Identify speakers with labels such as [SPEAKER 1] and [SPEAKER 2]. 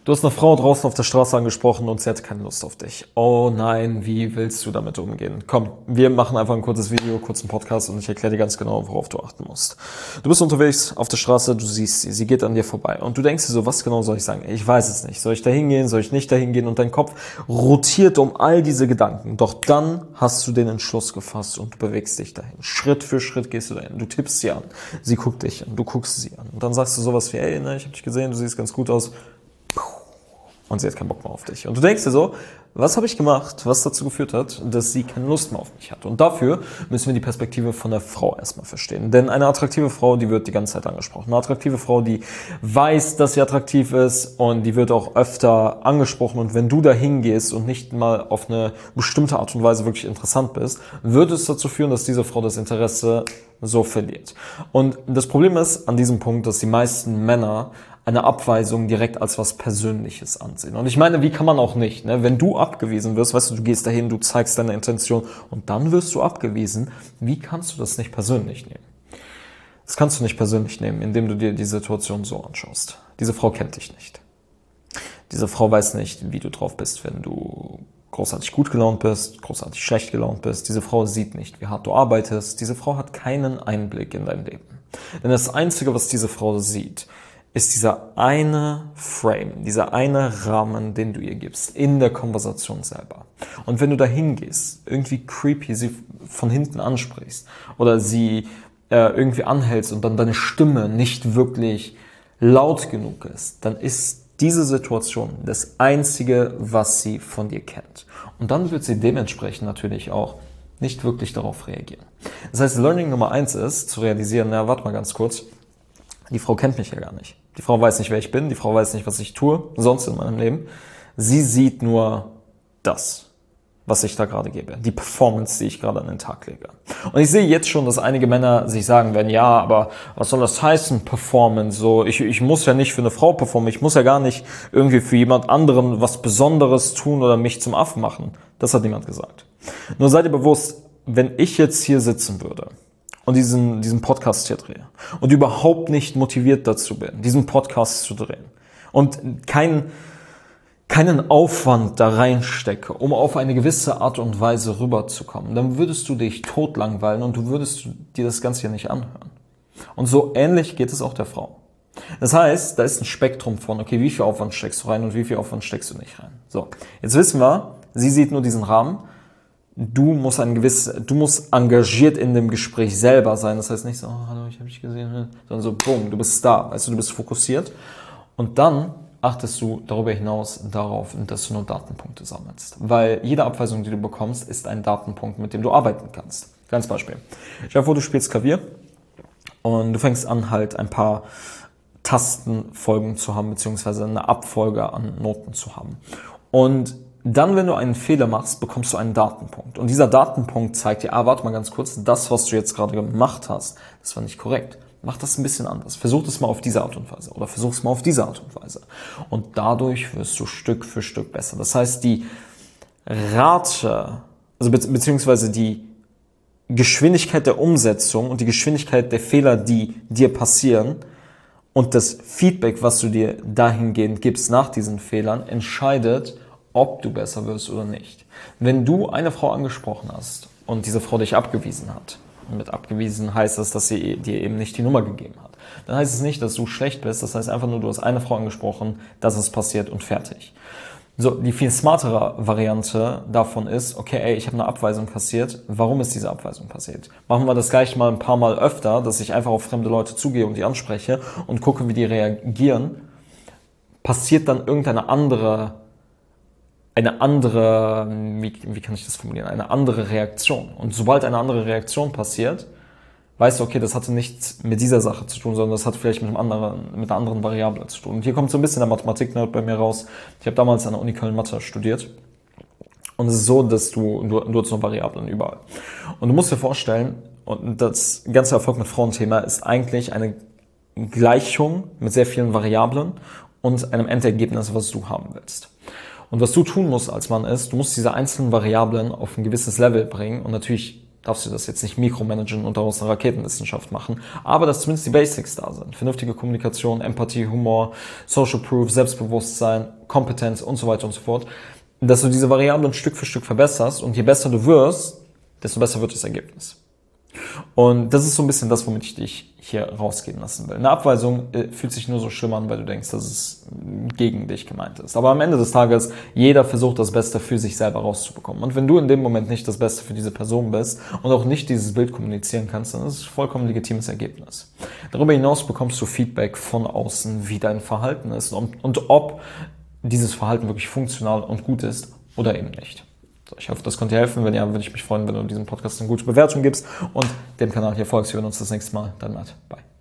[SPEAKER 1] Du hast eine Frau draußen auf der Straße angesprochen und sie hat keine Lust auf dich. Oh nein, wie willst du damit umgehen? Komm, wir machen einfach ein kurzes Video, kurzen Podcast und ich erkläre dir ganz genau, worauf du achten musst. Du bist unterwegs auf der Straße, du siehst sie, sie geht an dir vorbei und du denkst dir so, was genau soll ich sagen? Ich weiß es nicht. Soll ich da hingehen? Soll ich nicht da hingehen? Und dein Kopf rotiert um all diese Gedanken. Doch dann hast du den Entschluss gefasst und du bewegst dich dahin. Schritt für Schritt gehst du dahin. Du tippst sie an. Sie guckt dich an. Du guckst sie an. Und dann sagst du sowas wie, ey, ne, ich habe dich gesehen, du siehst ganz gut aus. Und sie hat keinen Bock mehr auf dich. Und du denkst dir so, was habe ich gemacht, was dazu geführt hat, dass sie keine Lust mehr auf mich hat. Und dafür müssen wir die Perspektive von der Frau erstmal verstehen. Denn eine attraktive Frau, die wird die ganze Zeit angesprochen. Eine attraktive Frau, die weiß, dass sie attraktiv ist und die wird auch öfter angesprochen. Und wenn du da hingehst und nicht mal auf eine bestimmte Art und Weise wirklich interessant bist, wird es dazu führen, dass diese Frau das Interesse so verliert. Und das Problem ist an diesem Punkt, dass die meisten Männer eine Abweisung direkt als was Persönliches ansehen. Und ich meine, wie kann man auch nicht, ne? Wenn du abgewiesen wirst, weißt du, du gehst dahin, du zeigst deine Intention und dann wirst du abgewiesen, wie kannst du das nicht persönlich nehmen? Das kannst du nicht persönlich nehmen, indem du dir die Situation so anschaust. Diese Frau kennt dich nicht. Diese Frau weiß nicht, wie du drauf bist, wenn du großartig gut gelaunt bist, großartig schlecht gelaunt bist. Diese Frau sieht nicht, wie hart du arbeitest. Diese Frau hat keinen Einblick in dein Leben. Denn das Einzige, was diese Frau sieht, ist dieser eine Frame, dieser eine Rahmen, den du ihr gibst, in der Konversation selber. Und wenn du da hingehst, irgendwie creepy sie von hinten ansprichst oder sie irgendwie anhältst und dann deine Stimme nicht wirklich laut genug ist, dann ist diese Situation das Einzige, was sie von dir kennt. Und dann wird sie dementsprechend natürlich auch nicht wirklich darauf reagieren. Das heißt, Learning Nummer 1 ist, zu realisieren, na, warte mal ganz kurz, die Frau kennt mich ja gar nicht. Die Frau weiß nicht, wer ich bin. Die Frau weiß nicht, was ich tue, sonst in meinem Leben. Sie sieht nur das, was ich da gerade gebe. Die Performance, die ich gerade an den Tag lege. Und ich sehe jetzt schon, dass einige Männer sich sagen werden, ja, aber was soll das heißen, Performance? So, ich muss ja nicht für eine Frau performen. Ich muss ja gar nicht irgendwie für jemand anderen was Besonderes tun oder mich zum Affen machen. Das hat niemand gesagt. Nur seid ihr bewusst, wenn ich jetzt hier sitzen würde und diesen Podcast hier drehe und überhaupt nicht motiviert dazu bin, diesen Podcast zu drehen und keinen Aufwand da reinstecke, um auf eine gewisse Art und Weise rüberzukommen, dann würdest du dich totlangweilen und du würdest dir das Ganze hier nicht anhören. Und so ähnlich geht es auch der Frau. Das heißt, da ist ein Spektrum von, okay, wie viel Aufwand steckst du rein und wie viel Aufwand steckst du nicht rein. So, jetzt wissen wir, sie sieht nur diesen Rahmen. Du musst engagiert in dem Gespräch selber sein. Das heißt nicht so, oh, hallo, ich habe dich gesehen, sondern so, boom, du bist da, weißt du, du bist fokussiert. Und dann achtest du darüber hinaus darauf, dass du nur Datenpunkte sammelst. Weil jede Abweisung, die du bekommst, ist ein Datenpunkt, mit dem du arbeiten kannst. Kleines Beispiel. Stell dir vor, du spielst Klavier und du fängst an, halt ein paar Tastenfolgen zu haben, beziehungsweise eine Abfolge an Noten zu haben. Und dann, wenn du einen Fehler machst, bekommst du einen Datenpunkt. Und dieser Datenpunkt zeigt dir, warte mal ganz kurz, das, was du jetzt gerade gemacht hast, das war nicht korrekt. Mach das ein bisschen anders. Versuch das mal auf diese Art und Weise oder versuch es mal auf diese Art und Weise. Und dadurch wirst du Stück für Stück besser. Das heißt, die Rate, also beziehungsweise die Geschwindigkeit der Umsetzung und die Geschwindigkeit der Fehler, die dir passieren und das Feedback, was du dir dahingehend gibst nach diesen Fehlern, entscheidet, ob du besser wirst oder nicht. Wenn du eine Frau angesprochen hast und diese Frau dich abgewiesen hat, und mit abgewiesen heißt das, dass sie dir eben nicht die Nummer gegeben hat, dann heißt es nicht, dass du schlecht bist, das heißt einfach nur, du hast eine Frau angesprochen, das ist passiert und fertig. So, die viel smartere Variante davon ist, okay, ey, ich habe eine Abweisung kassiert, warum ist diese Abweisung passiert? Machen wir das gleich mal ein paar Mal öfter, dass ich einfach auf fremde Leute zugehe und die anspreche und gucke, wie die reagieren. Passiert dann irgendeine andere, wie kann ich das formulieren, eine andere Reaktion. Und sobald eine andere Reaktion passiert, weißt du, okay, das hatte nichts mit dieser Sache zu tun, sondern das hat vielleicht mit einer anderen Variable zu tun. Und hier kommt so ein bisschen der Mathematik-Nerd bei mir raus. Ich habe damals an der Uni Köln Mathe studiert. Und es ist so, dass du hast noch Variablen überall. Und du musst dir vorstellen, und das ganze Erfolg mit Frauenthema ist eigentlich eine Gleichung mit sehr vielen Variablen und einem Endergebnis, was du haben willst. Und was du tun musst als Mann ist, du musst diese einzelnen Variablen auf ein gewisses Level bringen und natürlich darfst du das jetzt nicht mikromanagen und daraus eine Raketenwissenschaft machen, aber dass zumindest die Basics da sind. Vernünftige Kommunikation, Empathie, Humor, Social Proof, Selbstbewusstsein, Kompetenz und so weiter und so fort. Dass du diese Variablen Stück für Stück verbesserst und je besser du wirst, desto besser wird das Ergebnis. Und das ist so ein bisschen das, womit ich dich hier rausgehen lassen will. Eine Abweisung fühlt sich nur so schlimm an, weil du denkst, dass es gegen dich gemeint ist. Aber am Ende des Tages, jeder versucht das Beste für sich selber rauszubekommen. Und wenn du in dem Moment nicht das Beste für diese Person bist und auch nicht dieses Bild kommunizieren kannst, dann ist es ein vollkommen legitimes Ergebnis. Darüber hinaus bekommst du Feedback von außen, wie dein Verhalten ist und ob dieses Verhalten wirklich funktional und gut ist oder eben nicht. Ich hoffe, das konnte dir helfen. Wenn ja, würde ich mich freuen, wenn du diesem Podcast eine gute Bewertung gibst und dem Kanal hier folgst. Wir hören uns das nächste Mal. Dann Matt. Bye.